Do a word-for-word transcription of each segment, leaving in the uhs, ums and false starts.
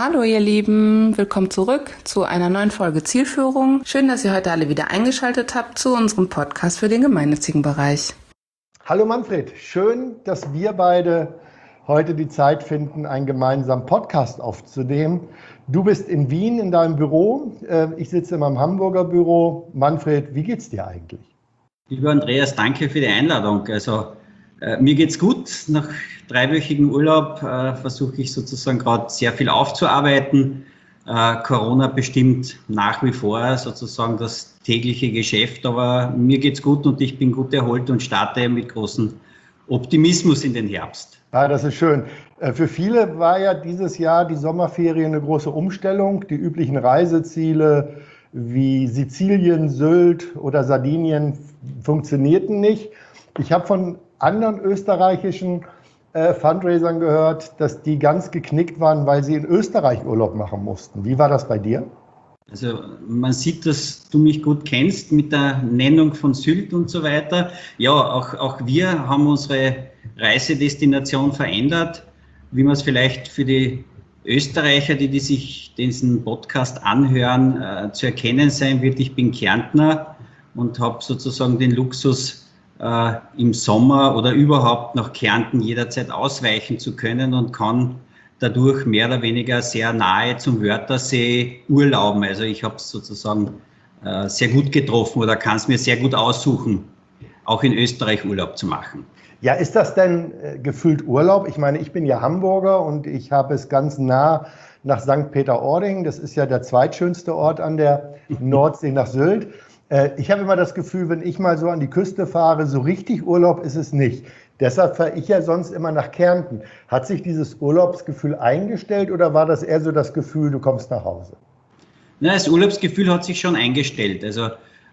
Hallo ihr Lieben, willkommen zurück zu einer neuen Folge Zielführung. Schön, dass ihr heute alle wieder eingeschaltet habt zu unserem Podcast für den gemeinnützigen Bereich. Hallo Manfred, schön, dass wir beide heute die Zeit finden, einen gemeinsamen Podcast aufzunehmen. Du bist in Wien in deinem Büro, ich sitze in meinem Hamburger Büro. Manfred, wie geht's dir eigentlich? Lieber Andreas, danke für die Einladung. Also äh, mir geht's gut. Nach dreiwöchigem Urlaub äh, versuche ich sozusagen gerade sehr viel aufzuarbeiten. Äh, Corona bestimmt nach wie vor sozusagen das tägliche Geschäft, aber mir geht's gut und ich bin gut erholt und starte mit großem Optimismus in den Herbst. Ja, das ist schön. Für viele war ja dieses Jahr die Sommerferien eine große Umstellung. Die üblichen Reiseziele wie Sizilien, Sylt oder Sardinien funktionierten nicht. Ich habe von anderen österreichischen äh, Fundraisern gehört, dass die ganz geknickt waren, weil sie in Österreich Urlaub machen mussten. Wie war das bei dir? Also man sieht, dass du mich gut kennst mit der Nennung von Sylt und so weiter. Ja, auch, auch wir haben unsere Reisedestination verändert, wie man es vielleicht für die Österreicher, die, die sich diesen Podcast anhören, äh, zu erkennen sein wird. Ich bin Kärntner und habe sozusagen den Luxus, äh, im Sommer oder überhaupt nach Kärnten jederzeit ausweichen zu können und kann dadurch mehr oder weniger sehr nahe zum Wörthersee urlauben. Also ich habe es sozusagen äh, sehr gut getroffen oder kann es mir sehr gut aussuchen, auch in Österreich Urlaub zu machen. Ja, ist das denn äh, gefühlt Urlaub? Ich meine, ich bin ja Hamburger und ich habe es ganz nah nach Sankt Peter-Ording. Das ist ja der zweitschönste Ort an der Nordsee nach Sylt. Äh, ich habe immer das Gefühl, wenn ich mal so an die Küste fahre, so richtig Urlaub ist es nicht. Deshalb fahre ich ja sonst immer nach Kärnten. Hat sich dieses Urlaubsgefühl eingestellt oder war das eher so das Gefühl, du kommst nach Hause? Na, das Urlaubsgefühl hat sich schon eingestellt. Also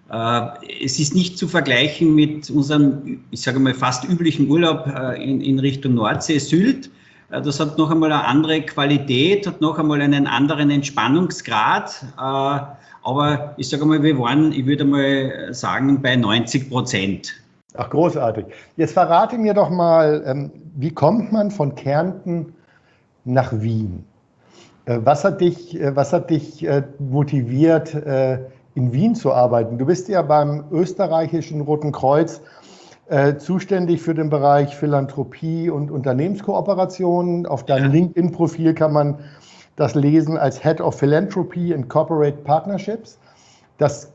äh, es ist nicht zu vergleichen mit unserem, ich sage mal, fast üblichen Urlaub äh, in, in Richtung Nordsee, Sylt. Äh, das hat noch einmal eine andere Qualität, hat noch einmal einen anderen Entspannungsgrad. Äh, aber ich sage mal, wir waren, ich würde mal sagen, bei neunzig Prozent. Ach, großartig. Jetzt verrate mir doch mal, wie kommt man von Kärnten nach Wien? Was hat dich, was hat dich motiviert, in Wien zu arbeiten? Du bist ja beim österreichischen Roten Kreuz zuständig für den Bereich Philanthropie und Unternehmenskooperation. Auf deinem LinkedIn-Profil kann man das lesen als Head of Philanthropy and Corporate Partnerships. Das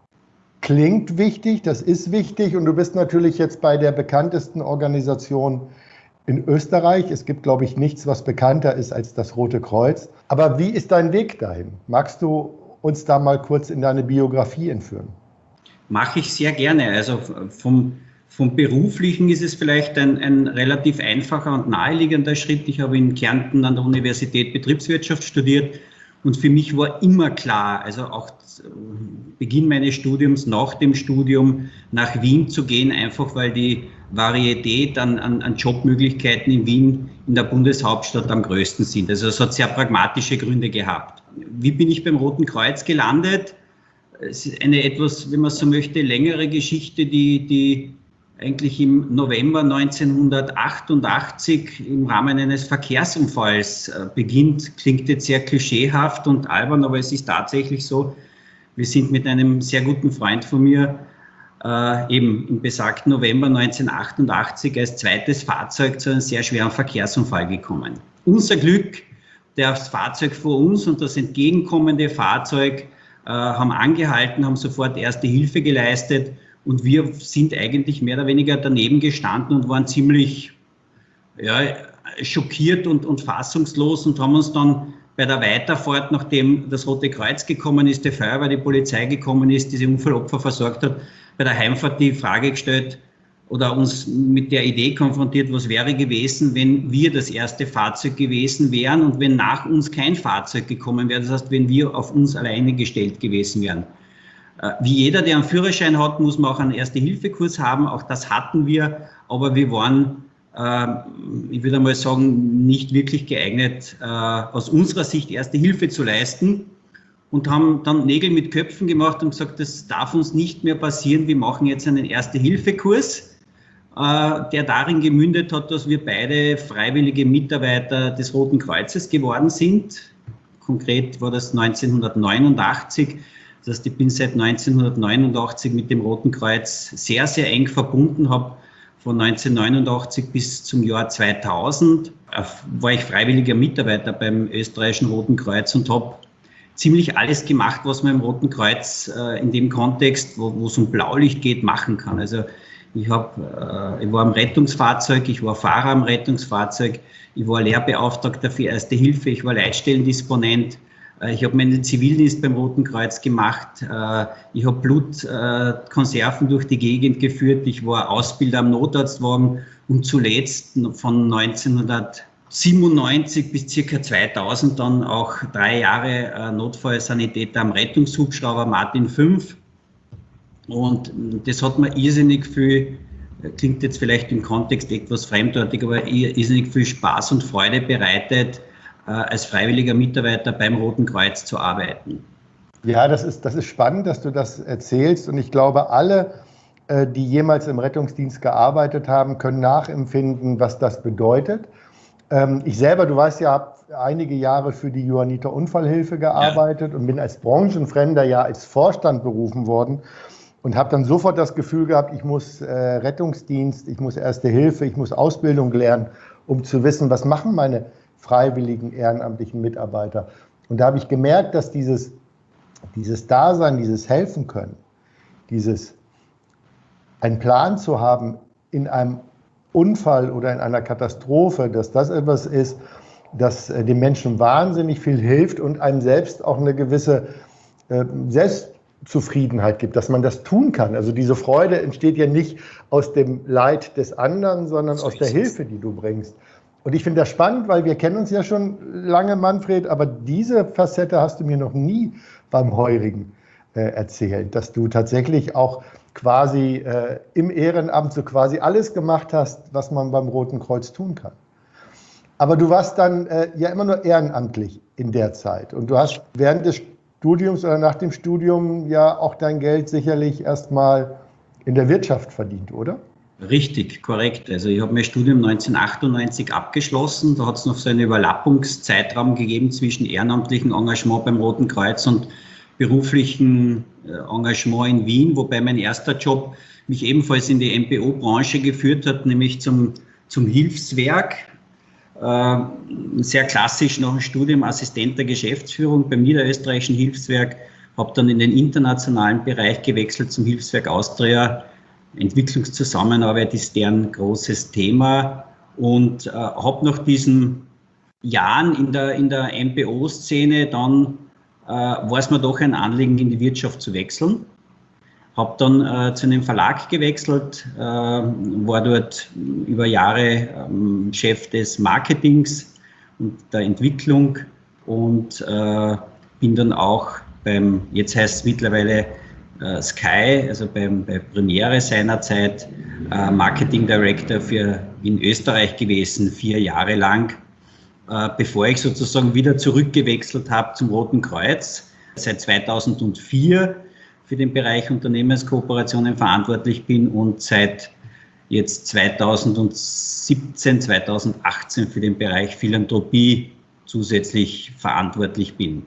klingt wichtig, das ist wichtig und du bist natürlich jetzt bei der bekanntesten Organisation in Österreich. Es gibt, glaube ich, nichts, was bekannter ist als das Rote Kreuz. Aber wie ist dein Weg dahin? Magst du uns da mal kurz in deine Biografie entführen? Mache ich sehr gerne. Also vom, vom Beruflichen ist es vielleicht ein, ein relativ einfacher und naheliegender Schritt. Ich habe in Kärnten an der Universität Betriebswirtschaft studiert. Und für mich war immer klar, also auch Beginn meines Studiums, nach dem Studium nach Wien zu gehen, einfach weil die Varietät an, an, an Jobmöglichkeiten in Wien, in der Bundeshauptstadt, am größten sind. Also es hat sehr pragmatische Gründe gehabt. Wie bin ich beim Roten Kreuz gelandet? Es ist eine etwas, wenn man so möchte, längere Geschichte, die, die eigentlich im November neunzehnhundertachtundachtzig im Rahmen eines Verkehrsunfalls beginnt. Klingt jetzt sehr klischeehaft und albern, aber es ist tatsächlich so. Wir sind mit einem sehr guten Freund von mir äh, eben im besagten November neunzehnhundertachtundachtzig als zweites Fahrzeug zu einem sehr schweren Verkehrsunfall gekommen. Unser Glück, das Fahrzeug vor uns und das entgegenkommende Fahrzeug äh, haben angehalten, haben sofort Erste Hilfe geleistet. Und wir sind eigentlich mehr oder weniger daneben gestanden und waren ziemlich ja, schockiert und, und fassungslos und haben uns dann bei der Weiterfahrt, nachdem das Rote Kreuz gekommen ist, die Feuerwehr, die Polizei gekommen ist, diese Unfallopfer versorgt hat, bei der Heimfahrt die Frage gestellt oder uns mit der Idee konfrontiert, was wäre gewesen, wenn wir das erste Fahrzeug gewesen wären und wenn nach uns kein Fahrzeug gekommen wäre, das heißt, wenn wir auf uns alleine gestellt gewesen wären. Wie jeder, der einen Führerschein hat, muss man auch einen Erste-Hilfe-Kurs haben. Auch das hatten wir, aber wir waren, äh, ich würde mal sagen, nicht wirklich geeignet, äh, aus unserer Sicht Erste Hilfe zu leisten und haben dann Nägel mit Köpfen gemacht und gesagt, das darf uns nicht mehr passieren. Wir machen jetzt einen Erste-Hilfe-Kurs, äh, der darin gemündet hat, dass wir beide freiwillige Mitarbeiter des Roten Kreuzes geworden sind. konkret war das neunzehnhundertneunundachtzig. Das heißt, ich bin seit neunzehnhundertneunundachtzig mit dem Roten Kreuz sehr, sehr eng verbunden, habe von neunzehnhundertneunundachtzig bis zum Jahr zweitausend äh, war ich freiwilliger Mitarbeiter beim Österreichischen Roten Kreuz und habe ziemlich alles gemacht, was man im Roten Kreuz äh, in dem Kontext, wo, wo es um Blaulicht geht, machen kann. Also ich, hab, äh, ich war am Rettungsfahrzeug, ich war Fahrer am Rettungsfahrzeug, ich war Lehrbeauftragter für Erste Hilfe, ich war Leitstellendisponent, äh, ich habe meinen Zivildienst beim Roten Kreuz gemacht, äh, ich habe Blutkonserven äh, durch die Gegend geführt, ich war Ausbilder am Notarztwagen und zuletzt von neunzehnhundertsiebenundneunzig bis circa zweitausend dann auch drei Jahre äh, Notfallsanitäter am Rettungshubschrauber Martin fünf. Und das hat mir irrsinnig viel, klingt jetzt vielleicht im Kontext etwas fremdartig, aber irrsinnig viel Spaß und Freude bereitet, äh, als freiwilliger Mitarbeiter beim Roten Kreuz zu arbeiten. Ja, das ist, das ist spannend, dass du das erzählst. Und ich glaube, alle, äh, die jemals im Rettungsdienst gearbeitet haben, können nachempfinden, was das bedeutet. Ähm, ich selber, du weißt ja, habe einige Jahre für die Johanniter Unfallhilfe gearbeitet ja. und bin als Branchenfremder ja als Vorstand berufen worden. Und habe dann sofort das Gefühl gehabt, ich muss äh, Rettungsdienst, ich muss Erste Hilfe, ich muss Ausbildung lernen, um zu wissen, was machen meine freiwilligen ehrenamtlichen Mitarbeiter. Und da habe ich gemerkt, dass dieses, dieses Dasein, dieses Helfen können, dieses einen Plan zu haben in einem Unfall oder in einer Katastrophe, dass das etwas ist, das äh, dem Menschen wahnsinnig viel hilft und einem selbst auch eine gewisse äh, Selbst Zufriedenheit gibt, dass man das tun kann. Also diese Freude entsteht ja nicht aus dem Leid des anderen, sondern aus der Hilfe, die du bringst. Und ich finde das spannend, weil wir kennen uns ja schon lange, Manfred, aber diese Facette hast du mir noch nie beim Heurigen äh, erzählt, dass du tatsächlich auch quasi äh, im Ehrenamt so quasi alles gemacht hast, was man beim Roten Kreuz tun kann. Aber du warst dann äh, ja immer nur ehrenamtlich in der Zeit und du hast während des Studiums oder nach dem Studium ja auch dein Geld sicherlich erstmal in der Wirtschaft verdient, oder? Richtig, korrekt. Also ich habe mein Studium neunzehnhundertachtundneunzig abgeschlossen. Da hat es noch so einen Überlappungszeitraum gegeben zwischen ehrenamtlichem Engagement beim Roten Kreuz und beruflichem Engagement in Wien, wobei mein erster Job mich ebenfalls in die M P O-Branche geführt hat, nämlich zum, zum Hilfswerk. Sehr klassisch nach dem Studium Assistent der Geschäftsführung beim Niederösterreichischen Hilfswerk, habe dann in den internationalen Bereich gewechselt zum Hilfswerk Austria. Entwicklungszusammenarbeit ist deren großes Thema und äh, habe nach diesen Jahren in der, in der M P O-Szene dann äh, war es mir doch ein Anliegen, in die Wirtschaft zu wechseln. Habe dann äh, zu einem Verlag gewechselt, äh, war dort über Jahre ähm, Chef des Marketings und der Entwicklung und äh, bin dann auch beim, jetzt heißt es mittlerweile äh, Sky, also beim, bei Premiere seinerzeit, äh, Marketing Director für in Österreich gewesen, vier Jahre lang, äh, bevor ich sozusagen wieder zurückgewechselt habe zum Roten Kreuz. Seit zweitausendvier für den Bereich Unternehmenskooperationen verantwortlich bin und seit jetzt zweitausendsiebzehn, zweitausendachtzehn für den Bereich Philanthropie zusätzlich verantwortlich bin.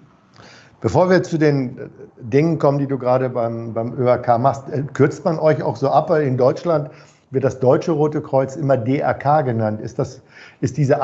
Bevor wir zu den Dingen kommen, die du gerade beim, beim Ö R K machst, kürzt man euch auch so ab, weil in Deutschland wird das Deutsche Rote Kreuz immer D R K genannt. Ist, das, ist diese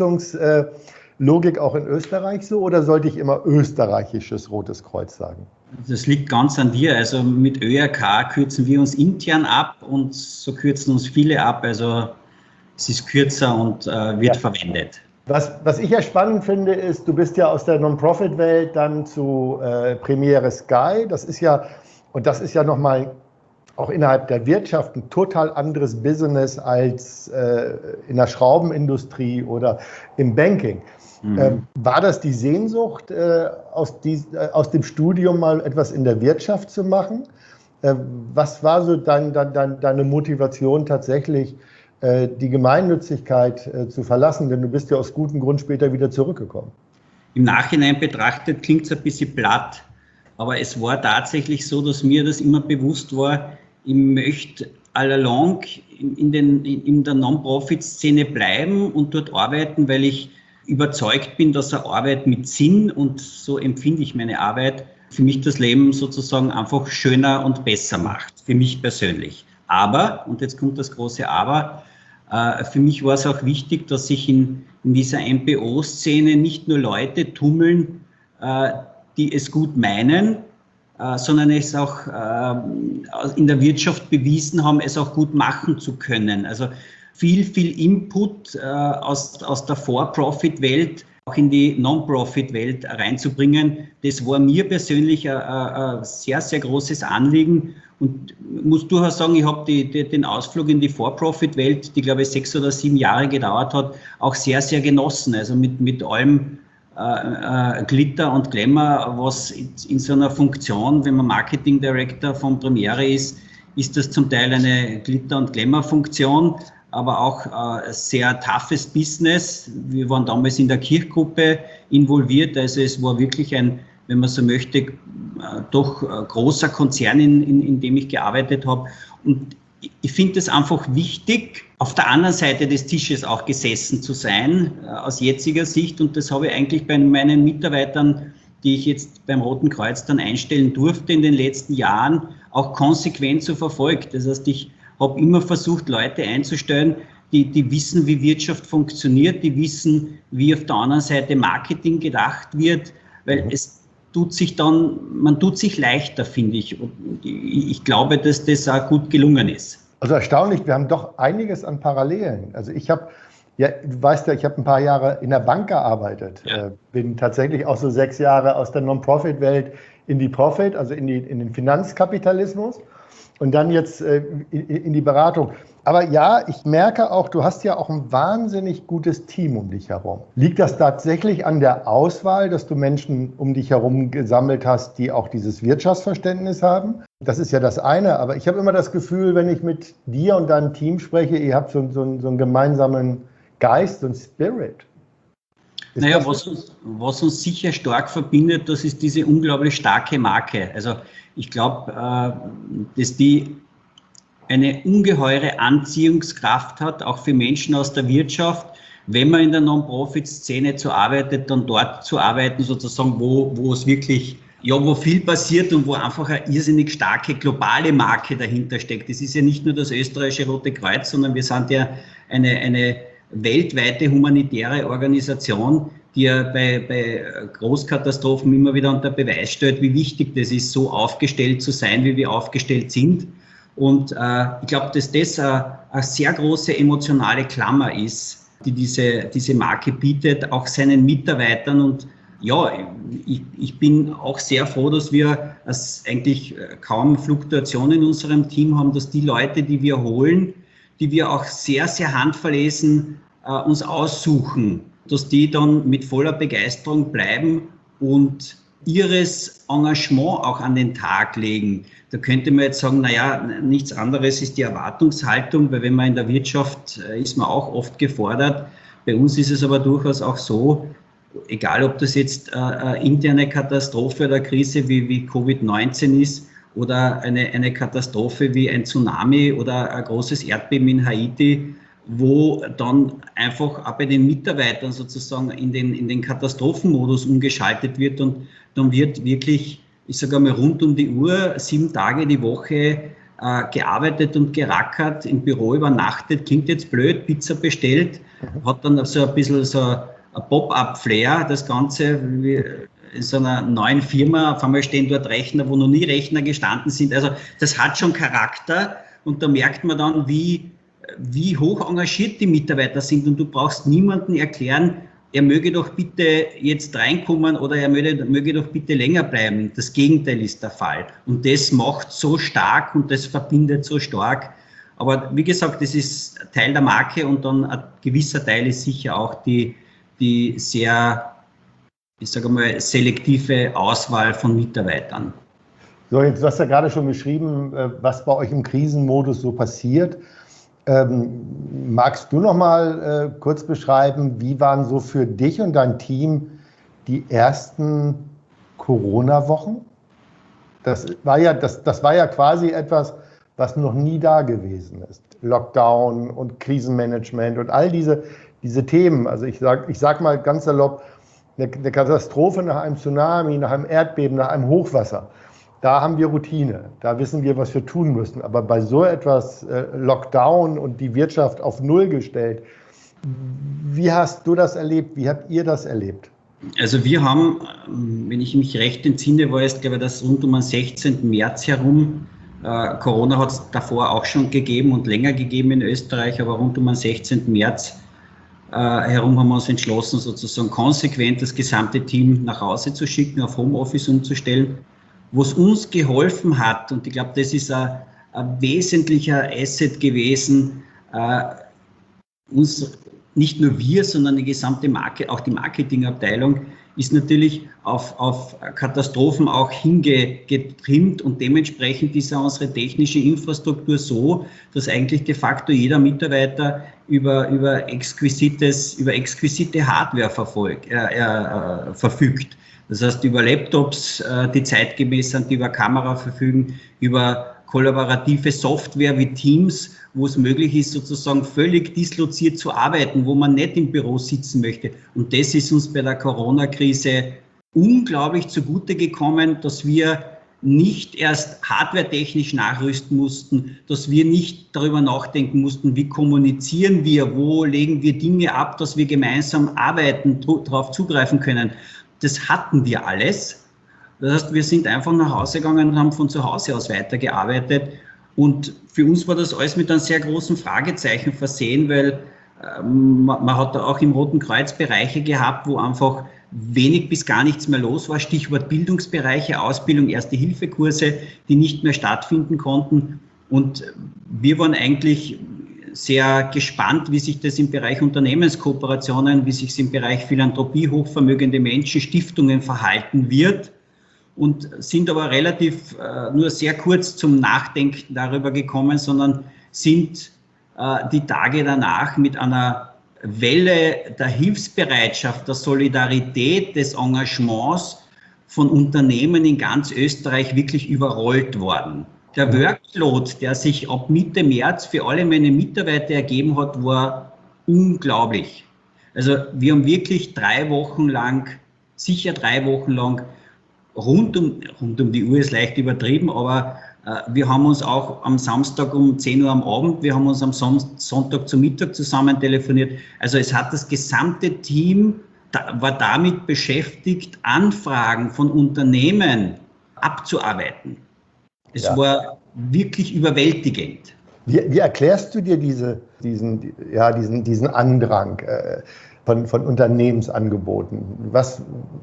Abkürzungslogik auch in Österreich so oder sollte ich immer österreichisches Rotes Kreuz sagen? Das liegt ganz an dir. Also mit Ö R K kürzen wir uns intern ab und so kürzen uns viele ab. Also es ist kürzer und äh, wird ja verwendet. Was, was ich ja spannend finde, ist, du bist ja aus der Non-Profit-Welt dann zu äh, Premiere Sky. Das ist ja, und das ist ja nochmal auch innerhalb der Wirtschaft ein total anderes Business als äh, in der Schraubenindustrie oder im Banking. Mhm. Ähm, war das die Sehnsucht, äh, aus, die, äh, aus dem Studium mal etwas in der Wirtschaft zu machen? Äh, was war so dein, dein, deine Motivation tatsächlich, äh, die Gemeinnützigkeit äh, zu verlassen? Denn du bist ja aus gutem Grund später wieder zurückgekommen. Im Nachhinein betrachtet klingt es ein bisschen platt, aber es war tatsächlich so, dass mir das immer bewusst war, ich möchte all along in, den, in der Non-Profit-Szene bleiben und dort arbeiten, weil ich überzeugt bin, dass eine Arbeit mit Sinn, und so empfinde ich meine Arbeit, für mich das Leben sozusagen einfach schöner und besser macht, für mich persönlich. Aber, und jetzt kommt das große Aber, äh, für mich war es auch wichtig, dass sich in, in dieser M P O-Szene nicht nur Leute tummeln, äh, die es gut meinen, äh, sondern es auch äh, in der Wirtschaft bewiesen haben, es auch gut machen zu können. Also viel, viel Input äh, aus, aus der For-Profit-Welt auch in die Non-Profit-Welt reinzubringen. Das war mir persönlich ein, ein sehr, sehr großes Anliegen. Und muss durchaus sagen, ich habe die, die, den Ausflug in die For-Profit-Welt, die, glaube ich, sechs oder sieben Jahre gedauert hat, auch sehr, sehr genossen. Also mit, mit allem äh, äh, Glitter und Glamour, was in, in so einer Funktion, wenn man Marketing Director von Premiere ist, ist das zum Teil eine Glitter- und Glamour-Funktion, aber auch äh, sehr toughes Business. Wir waren damals in der Kirchgruppe involviert, also es war wirklich ein, wenn man so möchte, äh, doch äh, großer Konzern, in, in, in dem ich gearbeitet habe. Und ich finde es einfach wichtig, auf der anderen Seite des Tisches auch gesessen zu sein, äh, aus jetziger Sicht. Und das habe ich eigentlich bei meinen Mitarbeitern, die ich jetzt beim Roten Kreuz dann einstellen durfte in den letzten Jahren, auch konsequent so verfolgt. Das heißt, ich habe immer versucht, Leute einzustellen, die, die wissen, wie Wirtschaft funktioniert, die wissen, wie auf der anderen Seite Marketing gedacht wird, weil mhm. es tut sich dann, man tut sich leichter, finde ich. Und ich glaube, dass das auch gut gelungen ist. Also erstaunlich, wir haben doch einiges an Parallelen. Also ich habe, ja, du weißt ja, ich habe ein paar Jahre in der Bank gearbeitet, ja. äh, bin tatsächlich auch so sechs Jahre aus der Non-Profit-Welt in die Profit, also in, die, in den Finanzkapitalismus. Und dann jetzt äh, in die Beratung. Aber ja, ich merke auch, du hast ja auch ein wahnsinnig gutes Team um dich herum. Liegt das tatsächlich an der Auswahl, dass du Menschen um dich herum gesammelt hast, die auch dieses Wirtschaftsverständnis haben? Das ist ja das eine. Aber ich habe immer das Gefühl, wenn ich mit dir und deinem Team spreche, ihr habt so, so, so einen gemeinsamen Geist, so einen Spirit. Ist naja, was uns, was uns sicher stark verbindet, das ist diese unglaublich starke Marke. Also ich glaube, äh, dass die eine ungeheure Anziehungskraft hat, auch für Menschen aus der Wirtschaft, wenn man in der Non-Profit-Szene zu arbeitet, dann dort zu arbeiten, sozusagen, wo, wo es wirklich, ja, wo viel passiert und wo einfach eine irrsinnig starke globale Marke dahinter steckt. Das ist ja nicht nur das österreichische Rote Kreuz, sondern wir sind ja eine, eine weltweite humanitäre Organisation, die ja bei, bei Großkatastrophen immer wieder unter Beweis stellt, wie wichtig das ist, so aufgestellt zu sein, wie wir aufgestellt sind. Und äh, ich glaube, dass das eine, eine sehr große emotionale Klammer ist, die diese, diese Marke bietet, auch seinen Mitarbeitern. Und ja, ich, ich bin auch sehr froh, dass wir dass eigentlich kaum Fluktuation in unserem Team haben, dass die Leute, die wir holen, die wir auch sehr, sehr handverlesen äh, uns aussuchen, dass die dann mit voller Begeisterung bleiben und ihres Engagement auch an den Tag legen. Da könnte man jetzt sagen, naja, nichts anderes ist die Erwartungshaltung, weil wenn man in der Wirtschaft äh, ist man auch oft gefordert. Bei uns ist es aber durchaus auch so, egal ob das jetzt äh, eine interne Katastrophe oder Krise wie, wie Covid neunzehn ist oder eine, eine Katastrophe wie ein Tsunami oder ein großes Erdbeben in Haiti, wo dann einfach auch bei den Mitarbeitern sozusagen in den, in den Katastrophenmodus umgeschaltet wird und dann wird wirklich, ich sage einmal, rund um die Uhr, sieben Tage die Woche äh, gearbeitet und gerackert, im Büro übernachtet, klingt jetzt blöd, Pizza bestellt, hat dann so ein bisschen so ein Pop-up-Flair, das Ganze, wie in so einer neuen Firma, auf einmal stehen dort Rechner, wo noch nie Rechner gestanden sind, also das hat schon Charakter und da merkt man dann, wie wie hoch engagiert die Mitarbeiter sind und du brauchst niemandem erklären, er möge doch bitte jetzt reinkommen oder er möge, möge doch bitte länger bleiben. Das Gegenteil ist der Fall. Und das macht so stark und das verbindet so stark. Aber wie gesagt, das ist Teil der Marke und dann ein gewisser Teil ist sicher auch die, die sehr, ich sage mal, selektive Auswahl von Mitarbeitern. So, jetzt, du hast ja gerade schon beschrieben, was bei euch im Krisenmodus so passiert. Ähm, magst du noch mal äh, kurz beschreiben, wie waren so für dich und dein Team die ersten Corona-Wochen? Das war ja, das, das war ja quasi etwas, was noch nie da gewesen ist. Lockdown und Krisenmanagement und all diese diese Themen, also ich sage ich sag mal ganz salopp, eine, eine Katastrophe nach einem Tsunami, nach einem Erdbeben, nach einem Hochwasser, da haben wir Routine, da wissen wir, was wir tun müssen. Aber bei so etwas äh, Lockdown und die Wirtschaft auf Null gestellt, wie hast du das erlebt? Wie habt ihr das erlebt? Also wir haben, wenn ich mich recht entsinne, war es, glaube ich, das rund um den sechzehnten März herum. Äh, Corona hat es davor auch schon gegeben und länger gegeben in Österreich, aber rund um den sechzehnten März äh, herum haben wir uns entschlossen, sozusagen konsequent das gesamte Team nach Hause zu schicken, auf Homeoffice umzustellen. Was uns geholfen hat, und ich glaube, das ist ein, ein wesentlicher Asset gewesen, äh, uns nicht nur wir, sondern die gesamte Marke, auch die Marketingabteilung, ist natürlich auf, auf Katastrophen auch hingetrimmt und dementsprechend ist auch unsere technische Infrastruktur so, dass eigentlich de facto jeder Mitarbeiter über, über, exquisites, über exquisite Hardware verfolgt, äh, äh, verfügt. Das heißt, über Laptops, äh, die zeitgemäß sind, die über Kamera verfügen, über kollaborative Software wie Teams, wo es möglich ist, sozusagen völlig disloziert zu arbeiten, wo man nicht im Büro sitzen möchte. Und das ist uns bei der Corona-Krise unglaublich zugute gekommen, dass wir nicht erst hardwaretechnisch nachrüsten mussten, dass wir nicht darüber nachdenken mussten, wie kommunizieren wir, wo legen wir Dinge ab, dass wir gemeinsam arbeiten, darauf zugreifen können. Das hatten wir alles. Das heißt, wir sind einfach nach Hause gegangen und haben von zu Hause aus weitergearbeitet. Und für uns war das alles mit einem sehr großen Fragezeichen versehen, weil ähm, man hat da auch im Roten Kreuz Bereiche gehabt, wo einfach wenig bis gar nichts mehr los war. Stichwort Bildungsbereiche, Ausbildung, Erste-Hilfe-Kurse, die nicht mehr stattfinden konnten. Und wir waren eigentlich sehr gespannt, wie sich das im Bereich Unternehmenskooperationen, wie sich es im Bereich Philanthropie, hochvermögende Menschen, Stiftungen verhalten wird. Und sind aber relativ äh, nur sehr kurz zum Nachdenken darüber gekommen, sondern sind äh, die Tage danach mit einer Welle der Hilfsbereitschaft, der Solidarität, des Engagements von Unternehmen in ganz Österreich wirklich überrollt worden. Der Workload, der sich ab Mitte März für alle meine Mitarbeiter ergeben hat, war unglaublich. Also wir haben wirklich drei Wochen lang, sicher drei Wochen lang, Rund um, rund um die Uhr ist leicht übertrieben, aber äh, wir haben uns auch am Samstag um zehn Uhr am Abend, wir haben uns am Son- Sonntag zum Mittag zusammen telefoniert. Also es hat das gesamte Team, da, war damit beschäftigt, Anfragen von Unternehmen abzuarbeiten. Es ja. war wirklich überwältigend. Wie, wie erklärst du dir diese, diesen, ja, diesen, diesen Andrang äh, von, von Unternehmensangeboten? Was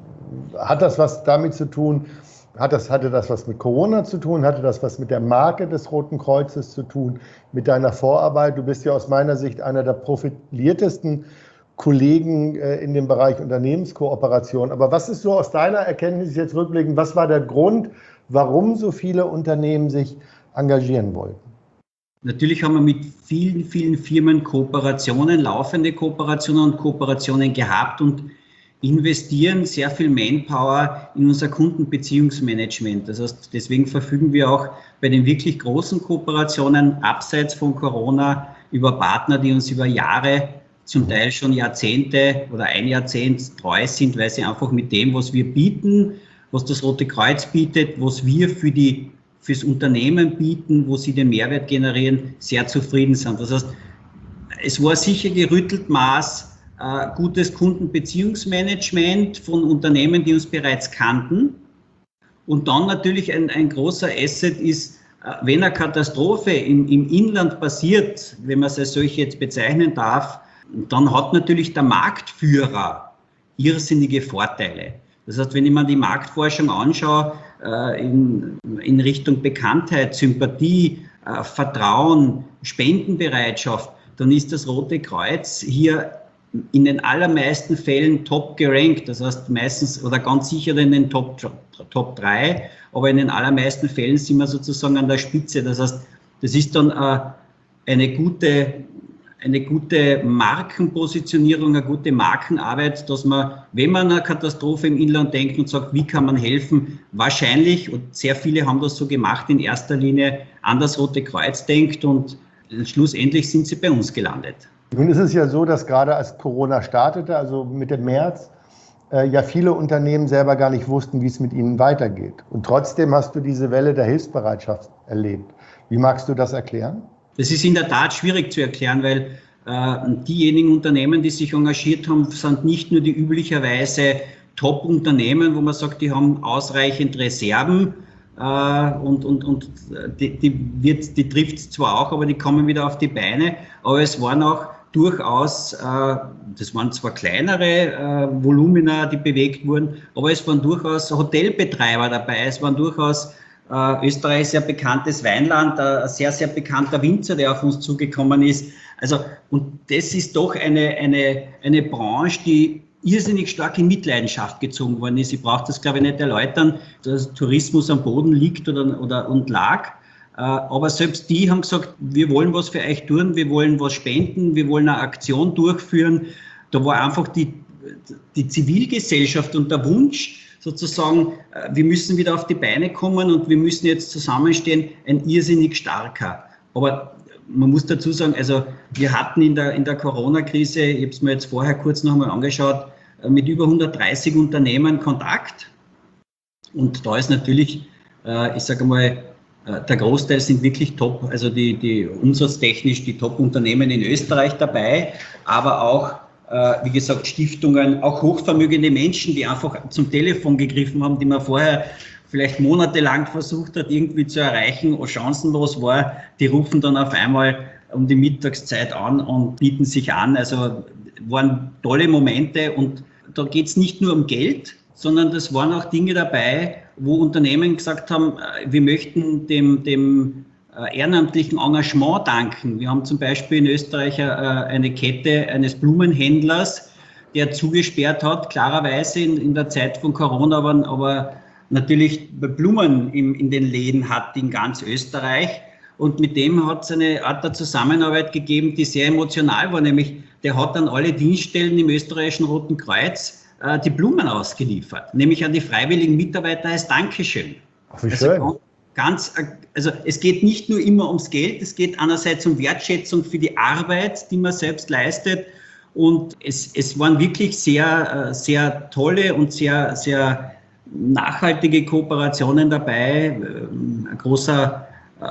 hat das was damit zu tun? Hat das, hatte das was mit Corona zu tun? Hatte das was mit der Marke des Roten Kreuzes zu tun? Mit deiner Vorarbeit? Du bist ja aus meiner Sicht einer der profiliertesten Kollegen äh, in dem Bereich Unternehmenskooperation. Aber was ist so aus deiner Erkenntnis jetzt rückblickend, was war der Grund, warum so viele Unternehmen sich engagieren wollten? Natürlich haben wir mit vielen, vielen Firmen Kooperationen, laufende Kooperationen und Kooperationen gehabt und investieren sehr viel Manpower in unser Kundenbeziehungsmanagement. Das heißt, deswegen verfügen wir auch bei den wirklich großen Kooperationen abseits von Corona über Partner, die uns über Jahre, zum Teil schon Jahrzehnte oder ein Jahrzehnt treu sind, weil sie einfach mit dem, was wir bieten, was das Rote Kreuz bietet, was wir für die, fürs Unternehmen bieten, wo sie den Mehrwert generieren, sehr zufrieden sind. Das heißt, es war sicher gerüttelt Maß, äh, gutes Kundenbeziehungsmanagement von Unternehmen, die uns bereits kannten. Und dann natürlich ein, ein großer Asset ist, äh, wenn eine Katastrophe im, im Inland passiert, wenn man es als solche jetzt bezeichnen darf, dann hat natürlich der Marktführer irrsinnige Vorteile. Das heißt, wenn ich mir die Marktforschung anschaue, äh, in, in Richtung Bekanntheit, Sympathie, äh, Vertrauen, Spendenbereitschaft, dann ist das Rote Kreuz hier in den allermeisten Fällen top gerankt. Das heißt meistens oder ganz sicher in den Top, Top drei, aber in den allermeisten Fällen sind wir sozusagen an der Spitze. Das heißt, das ist dann äh, eine gute eine gute Markenpositionierung, eine gute Markenarbeit, dass man, wenn man an eine Katastrophe im Inland denkt und sagt, wie kann man helfen, wahrscheinlich, und sehr viele haben das so gemacht, in erster Linie an das Rote Kreuz denkt und schlussendlich sind sie bei uns gelandet. Nun ist es ja so, dass gerade als Corona startete, also Mitte März, äh, ja viele Unternehmen selber gar nicht wussten, wie es mit ihnen weitergeht. Und trotzdem hast du diese Welle der Hilfsbereitschaft erlebt. Wie magst du das erklären? Das ist in der Tat schwierig zu erklären, weil äh, diejenigen Unternehmen, die sich engagiert haben, sind nicht nur die üblicherweise Top-Unternehmen, wo man sagt, die haben ausreichend Reserven, äh, und, und, und die, die, wird, die trifft es zwar auch, aber die kommen wieder auf die Beine. Aber es waren auch durchaus, äh, das waren zwar kleinere äh, Volumina, die bewegt wurden, aber es waren durchaus Hotelbetreiber dabei, es waren durchaus äh, Österreich sehr bekanntes Weinland, ein sehr, sehr bekannter Winzer, der auf uns zugekommen ist. Also, und das ist doch eine, eine, eine Branche, die irrsinnig stark in Mitleidenschaft gezogen worden ist. Ich brauche das, glaube ich, nicht erläutern, dass Tourismus am Boden liegt oder, oder und lag. Aber selbst die haben gesagt, wir wollen was für euch tun, wir wollen was spenden, wir wollen eine Aktion durchführen. Da war einfach die, die Zivilgesellschaft und der Wunsch sozusagen, wir müssen wieder auf die Beine kommen und wir müssen jetzt zusammenstehen, ein irrsinnig starker. Aber man muss dazu sagen, also wir hatten in der, in der Corona-Krise, ich habe es mir jetzt vorher kurz noch einmal angeschaut, mit über hundertdreißig Unternehmen Kontakt. Und da ist natürlich, ich sage mal, der Großteil sind wirklich top, also die, die umsatztechnisch die Top-Unternehmen in Österreich dabei, aber auch, äh, wie gesagt, Stiftungen, auch hochvermögende Menschen, die einfach zum Telefon gegriffen haben, die man vorher vielleicht monatelang versucht hat, irgendwie zu erreichen, oder chancenlos war, die rufen dann auf einmal um die Mittagszeit an und bieten sich an. Also waren tolle Momente und da geht es nicht nur um Geld, sondern das waren auch Dinge dabei, wo Unternehmen gesagt haben, wir möchten dem, dem ehrenamtlichen Engagement danken. Wir haben zum Beispiel in Österreich eine Kette eines Blumenhändlers, der zugesperrt hat, klarerweise in, in der Zeit von Corona, aber, aber natürlich Blumen in, in den Läden hat in ganz Österreich. Und mit dem hat es eine Art der Zusammenarbeit gegeben, die sehr emotional war, nämlich der hat an alle Dienststellen im österreichischen Roten Kreuz die Blumen ausgeliefert, nämlich an die freiwilligen Mitarbeiter als Dankeschön. Ach, wie schön. Also ganz, also es geht nicht nur immer ums Geld, es geht einerseits um Wertschätzung für die Arbeit, die man selbst leistet, und es, es waren wirklich sehr, sehr tolle und sehr, sehr nachhaltige Kooperationen dabei. Ein großer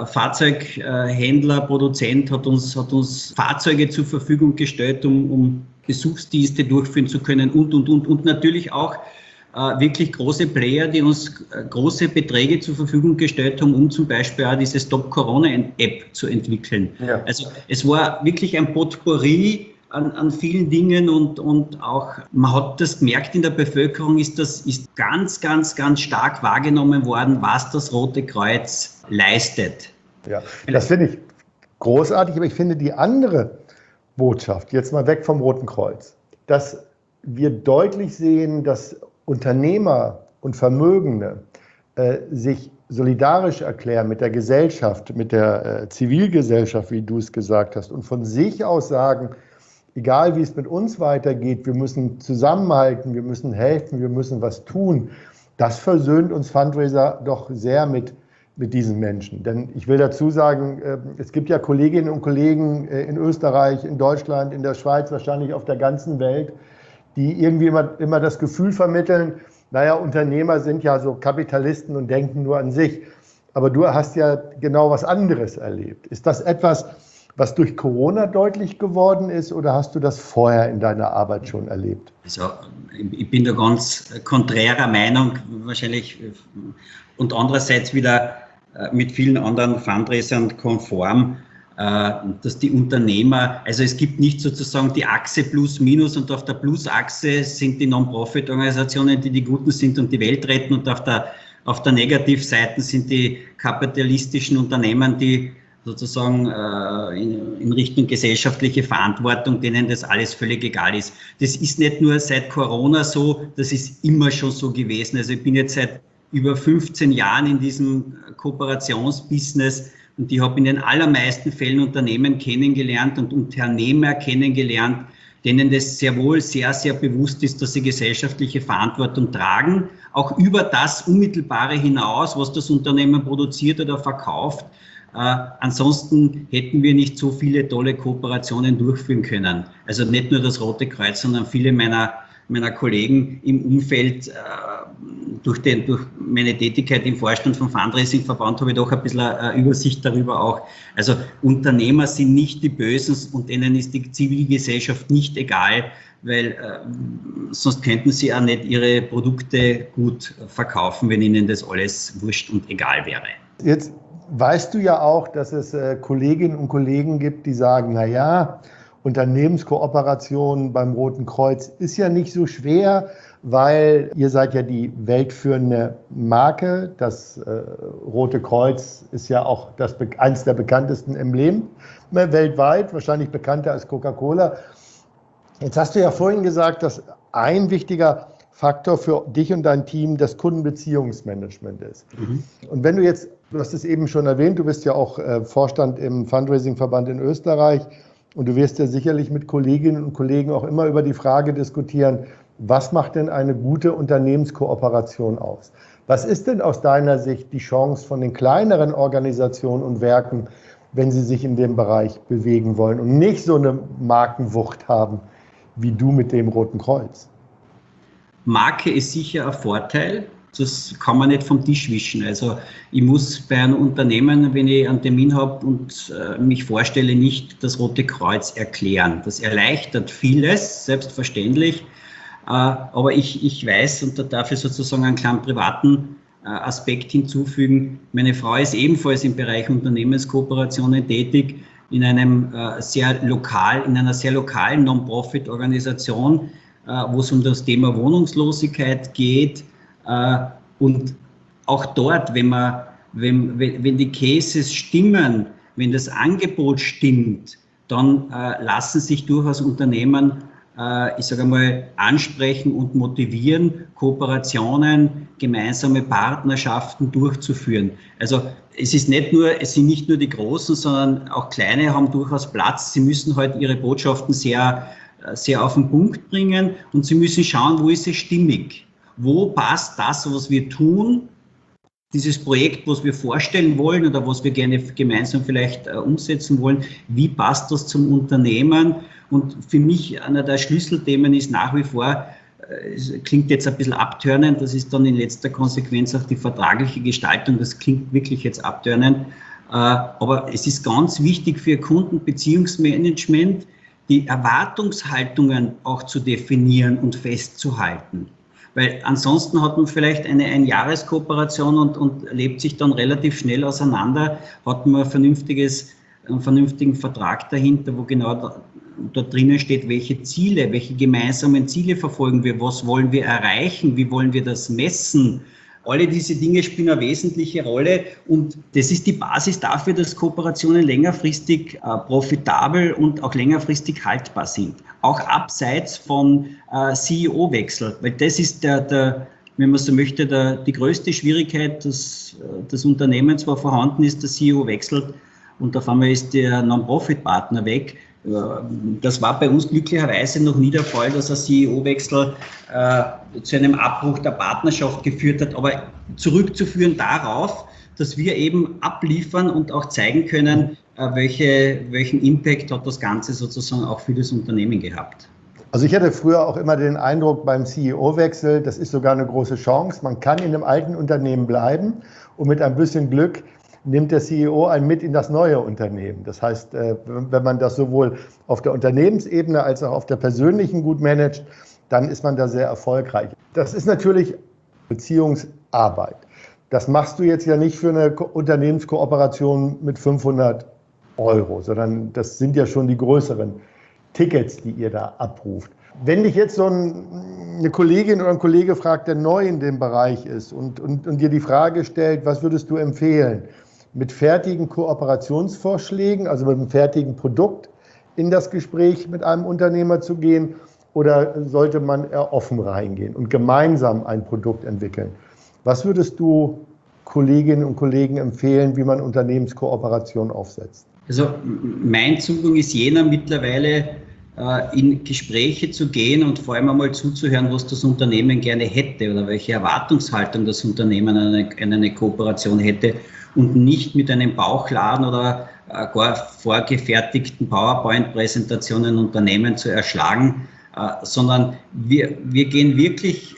Fahrzeughändler, Produzent hat uns, hat uns Fahrzeuge zur Verfügung gestellt, um, um Besuchsdienste durchführen zu können und, und, und. Und natürlich auch äh, wirklich große Player, die uns äh, große Beträge zur Verfügung gestellt haben, um zum Beispiel auch diese Stop-Corona-App zu entwickeln. Ja. Also es war wirklich ein Potpourri an, an vielen Dingen und, und auch, man hat das gemerkt in der Bevölkerung, ist das ist ganz, ganz, ganz stark wahrgenommen worden, was das Rote Kreuz leistet. Ja, das finde ich großartig, aber ich finde die andere Botschaft, jetzt mal weg vom Roten Kreuz, dass wir deutlich sehen, dass Unternehmer und Vermögende äh, sich solidarisch erklären mit der Gesellschaft, mit der äh, Zivilgesellschaft, wie du es gesagt hast, und von sich aus sagen, egal wie es mit uns weitergeht, wir müssen zusammenhalten, wir müssen helfen, wir müssen was tun. Das versöhnt uns Fundraiser doch sehr mit mit diesen Menschen. Denn ich will dazu sagen, es gibt ja Kolleginnen und Kollegen in Österreich, in Deutschland, in der Schweiz, wahrscheinlich auf der ganzen Welt, die irgendwie immer, immer das Gefühl vermitteln, naja, Unternehmer sind ja so Kapitalisten und denken nur an sich. Aber du hast ja genau was anderes erlebt. Ist das etwas, was durch Corona deutlich geworden ist, oder hast du das vorher in deiner Arbeit schon erlebt? Also ich bin da ganz konträrer Meinung wahrscheinlich und andererseits wieder mit vielen anderen Fundraisern konform, dass die Unternehmer, also es gibt nicht sozusagen die Achse Plus Minus, und auf der Plus-Achse sind die Non-Profit-Organisationen, die die Guten sind und die Welt retten, und auf der, auf der Negativseite sind die kapitalistischen Unternehmen, die sozusagen in, in Richtung gesellschaftliche Verantwortung, denen das alles völlig egal ist. Das ist nicht nur seit Corona so, das ist immer schon so gewesen. Also ich bin jetzt seit über fünfzehn Jahren in diesem Kooperationsbusiness und ich habe in den allermeisten Fällen Unternehmen kennengelernt und Unternehmer kennengelernt, denen das sehr wohl sehr, sehr bewusst ist, dass sie gesellschaftliche Verantwortung tragen, auch über das Unmittelbare hinaus, was das Unternehmen produziert oder verkauft. Äh, ansonsten hätten wir nicht so viele tolle Kooperationen durchführen können. Also nicht nur das Rote Kreuz, sondern viele meiner, meiner Kollegen im Umfeld. Äh, durch, den, durch meine Tätigkeit im Vorstand vom Fundraising-Verband habe ich doch ein bisschen eine Übersicht darüber auch. Also Unternehmer sind nicht die Bösen und denen ist die Zivilgesellschaft nicht egal, weil äh, sonst könnten sie auch nicht ihre Produkte gut verkaufen, wenn ihnen das alles wurscht und egal wäre. Jetzt weißt du ja auch, dass es äh, Kolleginnen und Kollegen gibt, die sagen, na ja, Unternehmenskooperation beim Roten Kreuz ist ja nicht so schwer, weil ihr seid ja die weltführende Marke. Das äh, Rote Kreuz ist ja auch das, eines der bekanntesten Embleme weltweit, wahrscheinlich bekannter als Coca-Cola. Jetzt hast du ja vorhin gesagt, dass ein wichtiger Faktor für dich und dein Team das Kundenbeziehungsmanagement ist. Mhm. Und wenn du jetzt, du hast es eben schon erwähnt, du bist ja auch äh, Vorstand im Fundraising-Verband in Österreich und du wirst ja sicherlich mit Kolleginnen und Kollegen auch immer über die Frage diskutieren, was macht denn eine gute Unternehmenskooperation aus? Was ist denn aus deiner Sicht die Chance von den kleineren Organisationen und Werken, wenn sie sich in dem Bereich bewegen wollen und nicht so eine Markenwucht haben wie du mit dem Roten Kreuz? Marke ist sicher ein Vorteil, das kann man nicht vom Tisch wischen. Also ich muss bei einem Unternehmen, wenn ich einen Termin habe und äh, mich vorstelle, nicht das Rote Kreuz erklären. Das erleichtert vieles, selbstverständlich. Aber ich, ich weiß, und da darf ich sozusagen einen kleinen privaten Aspekt hinzufügen, meine Frau ist ebenfalls im Bereich Unternehmenskooperationen tätig, in einem sehr lokal, in einer sehr lokalen Non-Profit-Organisation, wo es um das Thema Wohnungslosigkeit geht. Und auch dort, wenn man, wenn, wenn die Cases stimmen, wenn das Angebot stimmt, dann lassen sich durchaus Unternehmen, ich sage einmal, ansprechen und motivieren, Kooperationen, gemeinsame Partnerschaften durchzuführen. Also es ist nicht nur, es sind nicht nur die Großen, sondern auch Kleine haben durchaus Platz. Sie müssen halt ihre Botschaften sehr, sehr auf den Punkt bringen und sie müssen schauen, wo ist es stimmig? Wo passt das, was wir tun, dieses Projekt, was wir vorstellen wollen oder was wir gerne gemeinsam vielleicht äh, umsetzen wollen, wie passt das zum Unternehmen? Und für mich einer der Schlüsselthemen ist nach wie vor, äh, es klingt jetzt ein bisschen abtörnend, das ist dann in letzter Konsequenz auch die vertragliche Gestaltung, das klingt wirklich jetzt abtörnend, äh, aber es ist ganz wichtig für Kundenbeziehungsmanagement, die Erwartungshaltungen auch zu definieren und festzuhalten. Weil ansonsten hat man vielleicht eine Einjahreskooperation und, und lebt sich dann relativ schnell auseinander, hat man ein vernünftiges, einen vernünftigen Vertrag dahinter, wo genau da, da drinnen steht, welche Ziele, welche gemeinsamen Ziele verfolgen wir, was wollen wir erreichen, wie wollen wir das messen. Alle diese Dinge spielen eine wesentliche Rolle und das ist die Basis dafür, dass Kooperationen längerfristig äh, profitabel und auch längerfristig haltbar sind. Auch abseits von äh, C E O-Wechsel, weil das ist der, der, wenn man so möchte, der, die größte Schwierigkeit, dass das Unternehmen zwar vorhanden ist, der C E O wechselt und auf einmal ist der Non-Profit-Partner weg. Das war bei uns glücklicherweise noch nie der Fall, dass ein C E O-Wechsel äh, zu einem Abbruch der Partnerschaft geführt hat, aber zurückzuführen darauf, dass wir eben abliefern und auch zeigen können, äh, welche, welchen Impact hat das Ganze sozusagen auch für das Unternehmen gehabt. Also ich hatte früher auch immer den Eindruck beim C E O-Wechsel, das ist sogar eine große Chance. Man kann in einem alten Unternehmen bleiben und mit ein bisschen Glück nimmt der C E O einen mit in das neue Unternehmen. Das heißt, wenn man das sowohl auf der Unternehmensebene als auch auf der persönlichen gut managt, dann ist man da sehr erfolgreich. Das ist natürlich Beziehungsarbeit. Das machst du jetzt ja nicht für eine Unternehmenskooperation mit fünfhundert Euro, sondern das sind ja schon die größeren Tickets, die ihr da abruft. Wenn dich jetzt so ein, eine Kollegin oder ein Kollege fragt, der neu in dem Bereich ist und, und, und dir die Frage stellt, was würdest du empfehlen, mit fertigen Kooperationsvorschlägen, also mit einem fertigen Produkt in das Gespräch mit einem Unternehmer zu gehen, oder sollte man eher offen reingehen und gemeinsam ein Produkt entwickeln? Was würdest du Kolleginnen und Kollegen empfehlen, wie man Unternehmenskooperation aufsetzt? Also mein Zugang ist jener mittlerweile, in Gespräche zu gehen und vor allem einmal zuzuhören, was das Unternehmen gerne hätte oder welche Erwartungshaltung das Unternehmen an eine, an eine Kooperation hätte und nicht mit einem Bauchladen oder äh, gar vorgefertigten PowerPoint-Präsentationen Unternehmen zu erschlagen, äh, sondern wir, wir gehen wirklich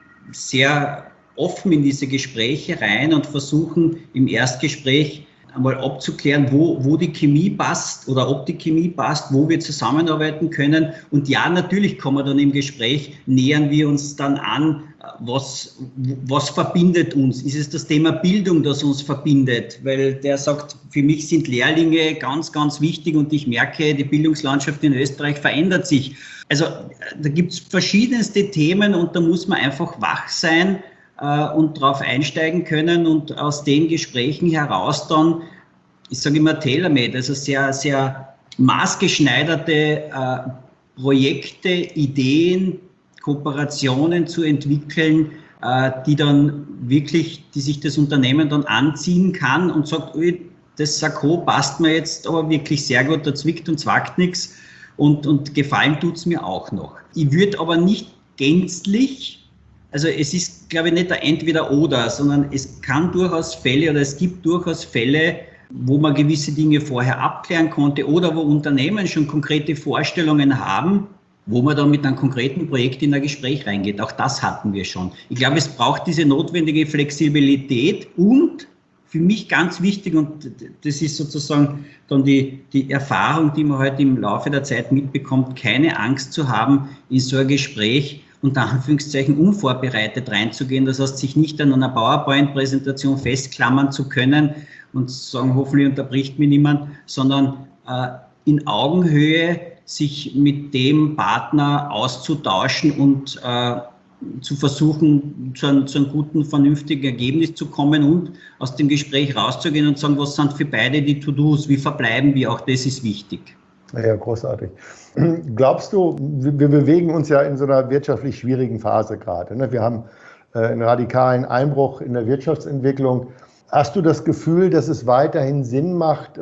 sehr offen in diese Gespräche rein und versuchen im Erstgespräch einmal abzuklären, wo, wo die Chemie passt oder ob die Chemie passt, wo wir zusammenarbeiten können. Und ja, natürlich kommen wir dann im Gespräch, nähern wir uns dann an, was, was verbindet uns? Ist es das Thema Bildung, das uns verbindet? Weil der sagt, für mich sind Lehrlinge ganz, ganz wichtig und ich merke, die Bildungslandschaft in Österreich verändert sich. Also da gibt es verschiedenste Themen und da muss man einfach wach sein und darauf einsteigen können und aus den Gesprächen heraus dann, ich sage immer tailor-made, also sehr, sehr maßgeschneiderte äh, Projekte, Ideen, Kooperationen zu entwickeln, äh, die dann wirklich, die sich das Unternehmen dann anziehen kann und sagt, öh, das Sakko passt mir jetzt aber wirklich sehr gut, da zwickt und zwackt nichts und, und gefallen tut es mir auch noch. Ich würde aber nicht gänzlich, also es ist, glaube ich, nicht ein Entweder-Oder, sondern es kann durchaus Fälle oder es gibt durchaus Fälle, wo man gewisse Dinge vorher abklären konnte oder wo Unternehmen schon konkrete Vorstellungen haben, wo man dann mit einem konkreten Projekt in ein Gespräch reingeht. Auch das hatten wir schon. Ich glaube, es braucht diese notwendige Flexibilität und für mich ganz wichtig, und das ist sozusagen dann die, die Erfahrung, die man heute im Laufe der Zeit mitbekommt, keine Angst zu haben, in so ein Gespräch unter Anführungszeichen unvorbereitet reinzugehen. Das heißt, sich nicht an einer PowerPoint-Präsentation festklammern zu können und sagen, hoffentlich unterbricht mich niemand, sondern äh, in Augenhöhe sich mit dem Partner auszutauschen und äh, zu versuchen, zu einem, zu einem guten, vernünftigen Ergebnis zu kommen und aus dem Gespräch rauszugehen und sagen, was sind für beide die To-Dos, wie verbleiben wir, auch das ist wichtig. Ja, großartig. Glaubst du, wir bewegen uns ja in so einer wirtschaftlich schwierigen Phase gerade. Wir haben einen radikalen Einbruch in der Wirtschaftsentwicklung. Hast du das Gefühl, dass es weiterhin Sinn macht,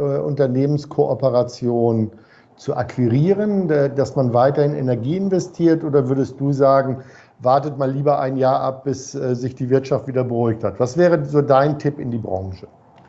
Unternehmenskooperation zu akquirieren, dass man weiterhin Energie investiert? Oder würdest du sagen, wartet mal lieber ein Jahr ab, bis sich die Wirtschaft wieder beruhigt hat? Was wäre so dein Tipp in die Branche?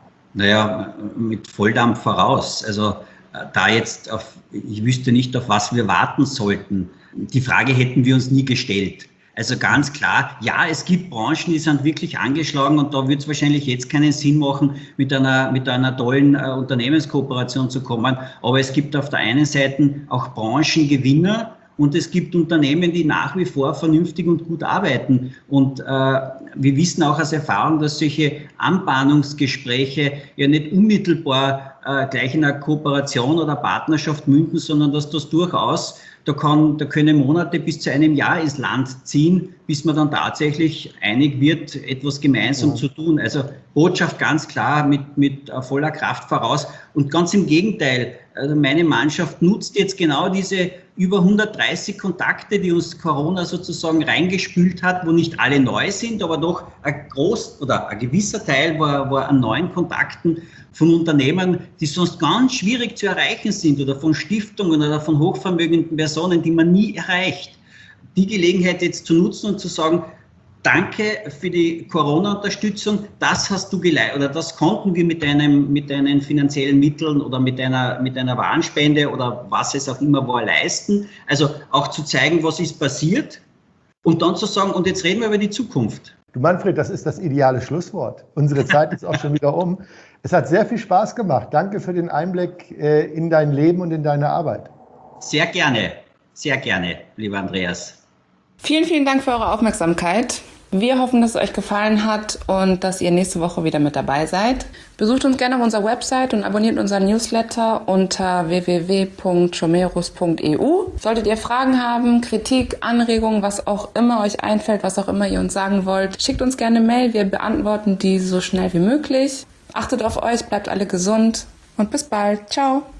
Naja, mit Volldampf voraus. Also da jetzt auf, ich wüsste nicht, auf was wir warten sollten. Die Frage hätten wir uns nie gestellt. Also ganz klar, ja, es gibt Branchen, die sind wirklich angeschlagen und da wird es wahrscheinlich jetzt keinen Sinn machen, mit einer, mit einer tollen äh, Unternehmenskooperation zu kommen. Aber es gibt auf der einen Seite auch Branchengewinner und es gibt Unternehmen, die nach wie vor vernünftig und gut arbeiten. Und äh, wir wissen auch aus Erfahrung, dass solche Anbahnungsgespräche ja nicht unmittelbar äh, gleich in einer Kooperation oder Partnerschaft münden, sondern dass das durchaus, da, kann, da können Monate bis zu einem Jahr ins Land ziehen, bis man dann tatsächlich einig wird, etwas gemeinsam ja. zu tun. Also Botschaft ganz klar mit, mit voller Kraft voraus. Und ganz im Gegenteil, also meine Mannschaft nutzt jetzt genau diese über hundertdreißig Kontakte, die uns Corona sozusagen reingespült hat, wo nicht alle neu sind, aber doch ein groß oder ein gewisser Teil war, war an neuen Kontakten von Unternehmen, die sonst ganz schwierig zu erreichen sind oder von Stiftungen oder von hochvermögenden Personen, die man nie erreicht. Die Gelegenheit jetzt zu nutzen und zu sagen, danke für die Corona-Unterstützung, das hast du geleistet oder das konnten wir mit deinem, mit deinen finanziellen Mitteln oder mit einer, mit einer Warenspende oder was es auch immer war leisten. Also auch zu zeigen, was ist passiert und dann zu sagen, und jetzt reden wir über die Zukunft. Du Manfred, das ist das ideale Schlusswort. Unsere Zeit ist auch schon wieder um. Es hat sehr viel Spaß gemacht. Danke für den Einblick in dein Leben und in deine Arbeit. Sehr gerne, sehr gerne, lieber Andreas. Vielen, vielen Dank für eure Aufmerksamkeit. Wir hoffen, dass es euch gefallen hat und dass ihr nächste Woche wieder mit dabei seid. Besucht uns gerne auf unserer Website und abonniert unseren Newsletter unter w w w punkt schomerus punkt e u. Solltet ihr Fragen haben, Kritik, Anregungen, was auch immer euch einfällt, was auch immer ihr uns sagen wollt, schickt uns gerne eine Mail. Wir beantworten die so schnell wie möglich. Achtet auf euch, bleibt alle gesund und bis bald. Ciao.